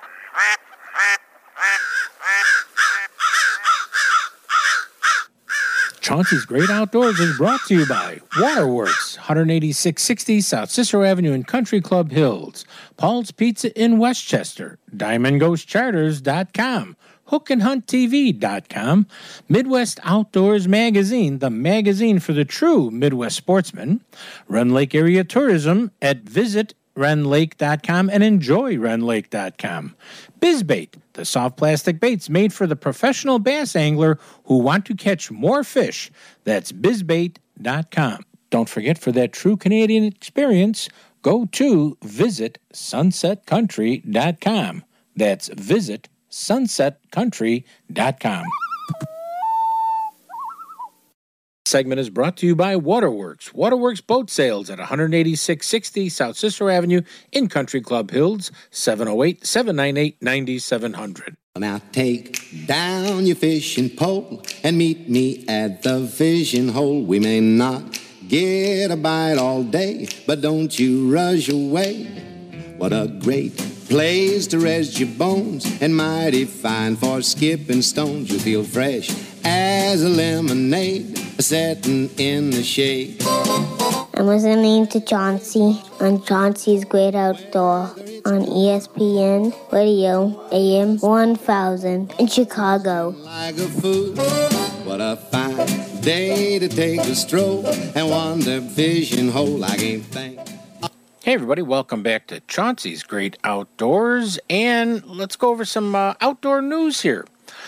Chauncey's Great Outdoors is brought to you by Waterworks, 18660 South Cicero Avenue in Country Club Hills, Paul's Pizza in Westchester, DiamondGhostCharters.com, HookandHuntTV.com, Midwest Outdoors Magazine, the magazine for the true Midwest sportsman, Rend Lake Area Tourism at visitRendLake.com and enjoyRendLake.com, BizBait, the soft plastic baits made for the professional bass angler who want to catch more fish. That's BizBait.com. Don't forget, for that true Canadian experience, go to visitSunsetCountry.com. That's visitSunsetCountry.com. Segment is brought to you by Waterworks. Waterworks Boat Sales at 18660 South Cicero Avenue in Country Club Hills, 708-798-9700. Now take down your fishing pole and meet me at the fishing hole. We may not get a bite all day, but don't you rush away. What a great place to rest your bones, and mighty fine for skipping stones. You feel fresh as a lemonade, setting in the shade. I'm listening to Chauncey on Chauncey's Great Outdoor on ESPN Radio AM 1000 in Chicago. Like a fool, what a fine day to take a stroll and wander fishing hole. I can't think. Hey everybody, welcome back to Chauncey's Great Outdoors, and let's go over some outdoor news here.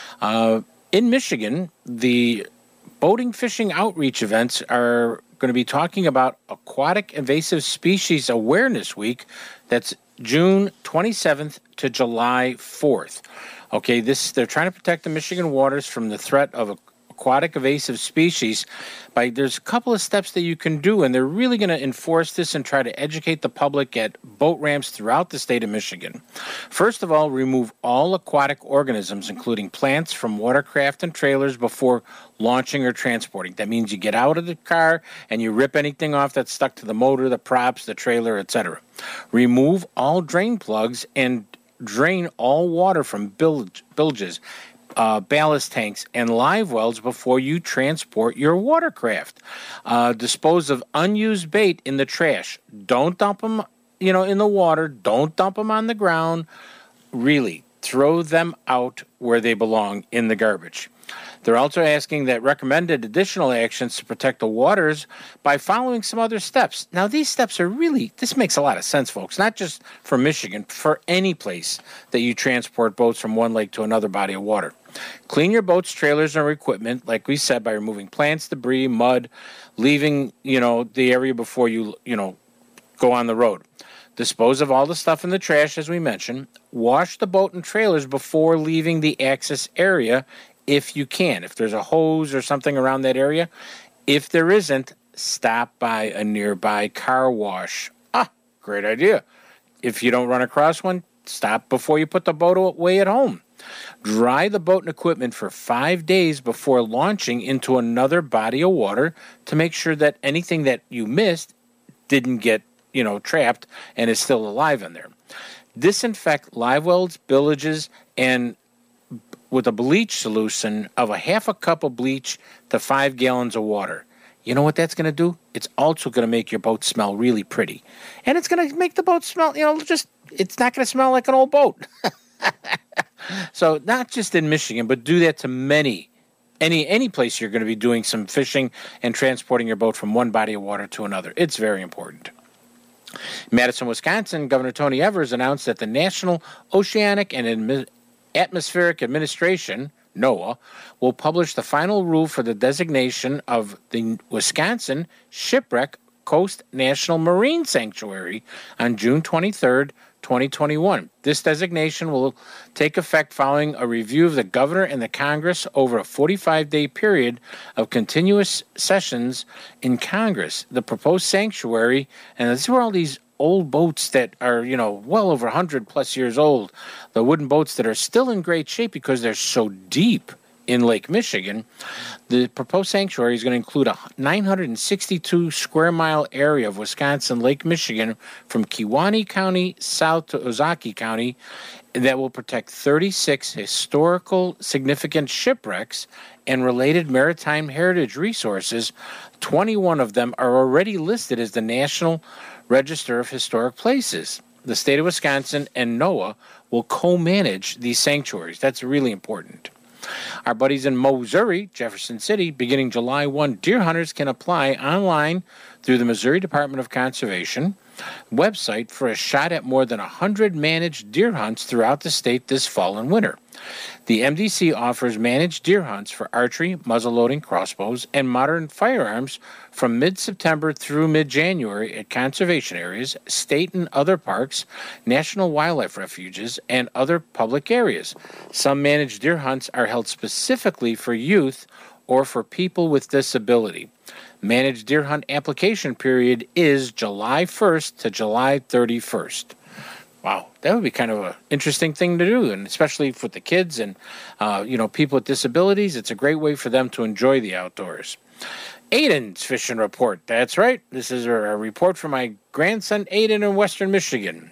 In Michigan, the boating fishing outreach events are going to be talking about Aquatic Invasive Species Awareness Week. That's June 27th to July 4th. Okay, they're trying to protect the Michigan waters from the threat of aquatic invasive species. There's a couple of steps that you can do, and they're really going to enforce this and try to educate the public at boat ramps throughout the state of Michigan. First of all, remove all aquatic organisms, including plants, from watercraft and trailers before launching or transporting. That means you get out of the car and you rip anything off that's stuck to the motor, the props, the trailer, etc. Remove all drain plugs and drain all water from bilges, ballast tanks, and live wells before you transport your watercraft. Dispose of unused bait in the trash. Don't dump them, in the water. Don't dump them on the ground. Really, throw them out where they belong, in the garbage. They're also asking that recommended additional actions to protect the waters by following some other steps. Now, these steps this makes a lot of sense, folks, not just for Michigan, for any place that you transport boats from one lake to another body of water. Clean your boats, trailers, or equipment, like we said, by removing plants, debris, mud, leaving, the area before you go on the road. Dispose of all the stuff in the trash, as we mentioned. Wash the boat and trailers before leaving the access area, if you can. If there's a hose or something around that area. If there isn't, stop by a nearby car wash. Great idea. If you don't run across one, stop before you put the boat away at home. Dry the boat and equipment for 5 days before launching into another body of water to make sure that anything that you missed didn't get, trapped and is still alive in there. Disinfect live wells, billages, and with a bleach solution of a half a cup of bleach to 5 gallons of water. You know what that's going to do? It's also going to make your boat smell really pretty. And it's going to make the boat smell, it's not going to smell like an old boat. So not just in Michigan, but do that to any place you're going to be doing some fishing and transporting your boat from one body of water to another. It's very important. Madison, Wisconsin, Governor Tony Evers announced that the National Oceanic and Atmospheric Administration, NOAA, will publish the final rule for the designation of the Wisconsin Shipwreck Coast National Marine Sanctuary on June 23rd, 2021. This designation will take effect following a review of the governor and the Congress over a 45-day period of continuous sessions in Congress. The proposed sanctuary, and these were all these old boats that are, well over 100 plus years old, the wooden boats that are still in great shape because they're so deep in Lake Michigan. The proposed sanctuary is going to include a 962 square mile area of Wisconsin Lake Michigan from Kewaunee County south to Ozaukee County that will protect 36 historical significant shipwrecks and related maritime heritage resources. 21 of them are already listed as the National Register of Historic Places. The state of Wisconsin and NOAA will co-manage these sanctuaries. That's really important. Our buddies in Missouri, Jefferson City, beginning July 1, deer hunters can apply online through the Missouri Department of Conservation website for a shot at more than 100 managed deer hunts throughout the state this fall and winter. The MDC offers managed deer hunts for archery, muzzleloading crossbows, and modern firearms from mid-September through mid-January at conservation areas, state and other parks, national wildlife refuges, and other public areas. Some managed deer hunts are held specifically for youth or for people with disability. Managed deer hunt application period is July 1st to July 31st. Wow, that would be kind of an interesting thing to do, and especially for the kids and people with disabilities. It's a great way for them to enjoy the outdoors. Aiden's fishing report. That's right. This is a report from my grandson Aiden in Western Michigan.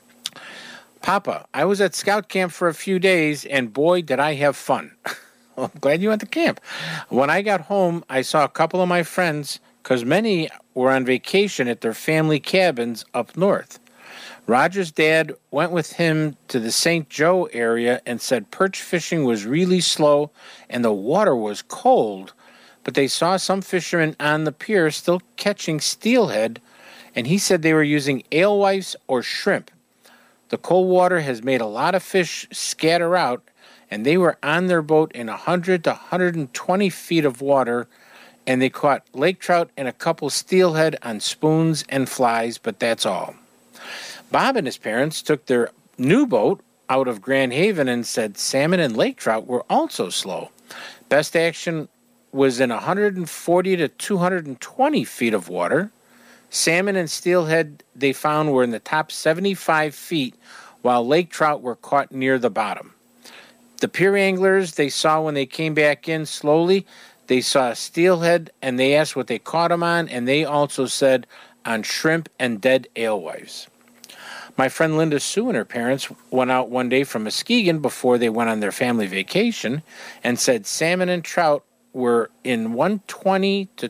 Papa, I was at scout camp for a few days, and boy, did I have fun. Well, I'm glad you went to camp. When I got home, I saw a couple of my friends, because many were on vacation at their family cabins up north. Roger's dad went with him to the St. Joe area and said perch fishing was really slow and the water was cold, but they saw some fishermen on the pier still catching steelhead, and he said they were using alewives or shrimp. The cold water has made a lot of fish scatter out, and they were on their boat in 100 to 120 feet of water, and they caught lake trout and a couple steelhead on spoons and flies, but that's all. Bob and his parents took their new boat out of Grand Haven and said salmon and lake trout were also slow. Best action was in 140 to 220 feet of water. Salmon and steelhead they found were in the top 75 feet, while lake trout were caught near the bottom. The pier anglers they saw when they came back in slowly, they saw steelhead and they asked what they caught them on, and they also said on shrimp and dead alewives. My friend Linda Sue and her parents went out one day from Muskegon before they went on their family vacation and said salmon and trout were in 120 to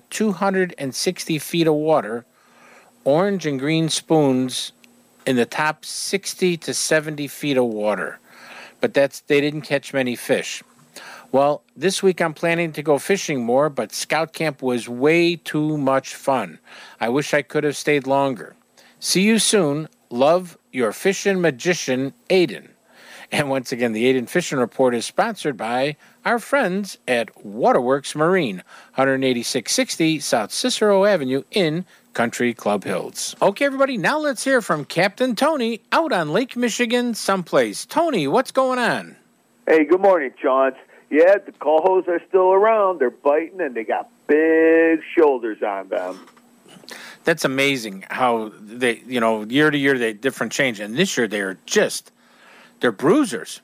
260 feet of water, orange and green spoons in the top 60 to 70 feet of water. But they didn't catch many fish. Well, this week I'm planning to go fishing more, but scout camp was way too much fun. I wish I could have stayed longer. See you soon. Love, your fishing magician, Aiden. And once again, the Aiden Fishing Report is sponsored by our friends at Waterworks Marine, 18660 South Cicero Avenue in Country Club Hills. Okay, everybody, now let's hear from Captain Tony out on Lake Michigan someplace. Tony, what's going on? Hey, good morning, Chauncey. Yeah, the cohos are still around. They're biting, and they got big shoulders on them. That's amazing how they, year to year, they different change. And this year, they're bruisers.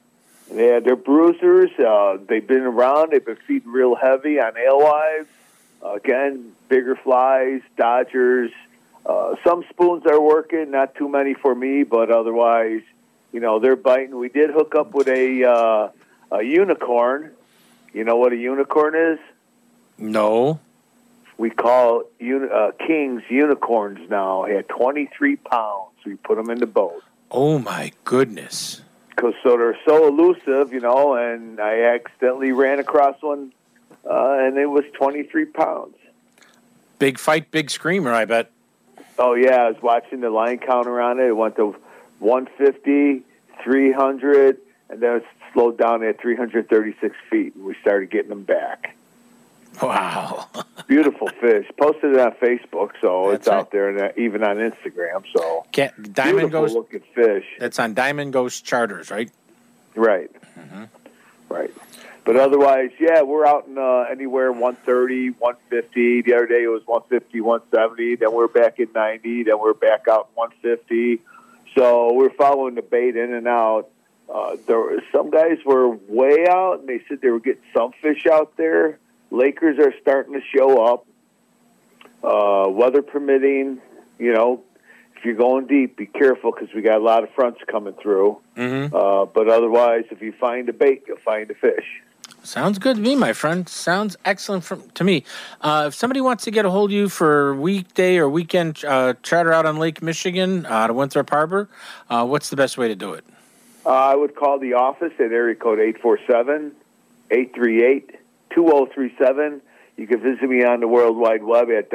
Yeah, they're bruisers. They've been around. They've been feeding real heavy on alewives. Again, bigger flies, dodgers. Some spoons are working, not too many for me, but otherwise, they're biting. We did hook up with a unicorn. You know what a unicorn is? No. We call kings unicorns now. They had 23 pounds. We put them in the boat. Oh, my goodness. So they're so elusive, and I accidentally ran across one, and it was 23 pounds. Big fight, big screamer, I bet. Oh, yeah. I was watching the line counter on it. It went to 150, 300, and then it slowed down at 336 feet, and we started getting them back. Wow. Beautiful fish. Posted it on Facebook, so it's out there, and even on Instagram. So Diamond Ghost looking fish. That's on Diamond Ghost Charters, right? Right. Right. But otherwise, yeah, we're out in anywhere 130, 150. The other day it was 150, 170. Then we're back at 90. Then we're back out 150. So we're following the bait in and out. Some guys were way out, and they said they were getting some fish out there. Lakers are starting to show up. Weather permitting, if you're going deep, be careful because we got a lot of fronts coming through. But otherwise, if you find a bait, you'll find a fish. Sounds good to me, my friend. Sounds excellent to me. If somebody wants to get a hold of you for weekday or weekend charter out on Lake Michigan to Winthrop Harbor, what's the best way to do it? I would call the office at area code 847-838-2037. You can visit me on the World Wide Web at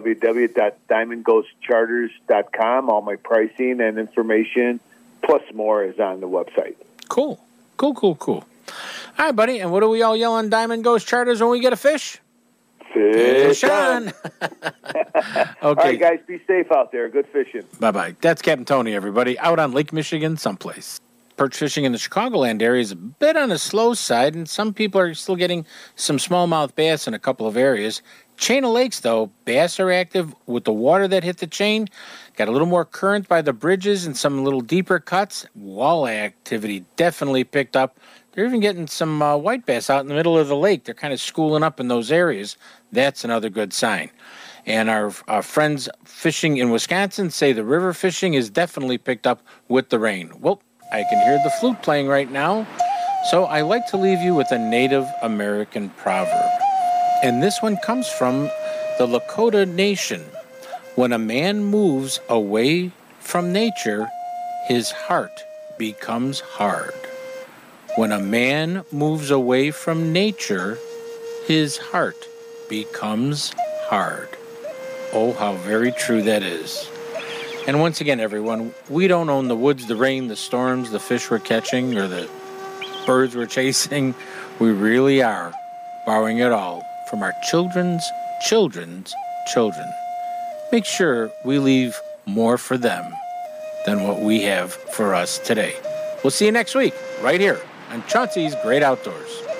www.diamondghostcharters.com. All my pricing and information, plus more, is on the website. Cool. All right, buddy. And what do we all yell on Diamond Ghost Charters when we get a fish? Fish on. Okay. All right, guys, be safe out there. Good fishing. Bye-bye. That's Captain Tony, everybody, out on Lake Michigan someplace. Perch fishing in the Chicagoland area is a bit on the slow side, and some people are still getting some smallmouth bass in a couple of areas. Chain of lakes, though, bass are active with the water that hit the chain. Got a little more current by the bridges and some little deeper cuts. Walleye activity definitely picked up. They're even getting some white bass out in the middle of the lake. They're kind of schooling up in those areas. That's another good sign. And our friends fishing in Wisconsin say the river fishing is definitely picked up with the rain. Well, I can hear the flute playing right now. So I like to leave you with a Native American proverb. And this one comes from the Lakota Nation. When a man moves away from nature, his heart becomes hard. When a man moves away from nature, his heart becomes hard. Oh, how very true that is. And once again, everyone, we don't own the woods, the rain, the storms, the fish we're catching, or the birds we're chasing. We really are borrowing it all from our children's children's children. Make sure we leave more for them than what we have for us today. We'll see you next week, right here on Chauncey's Great Outdoors.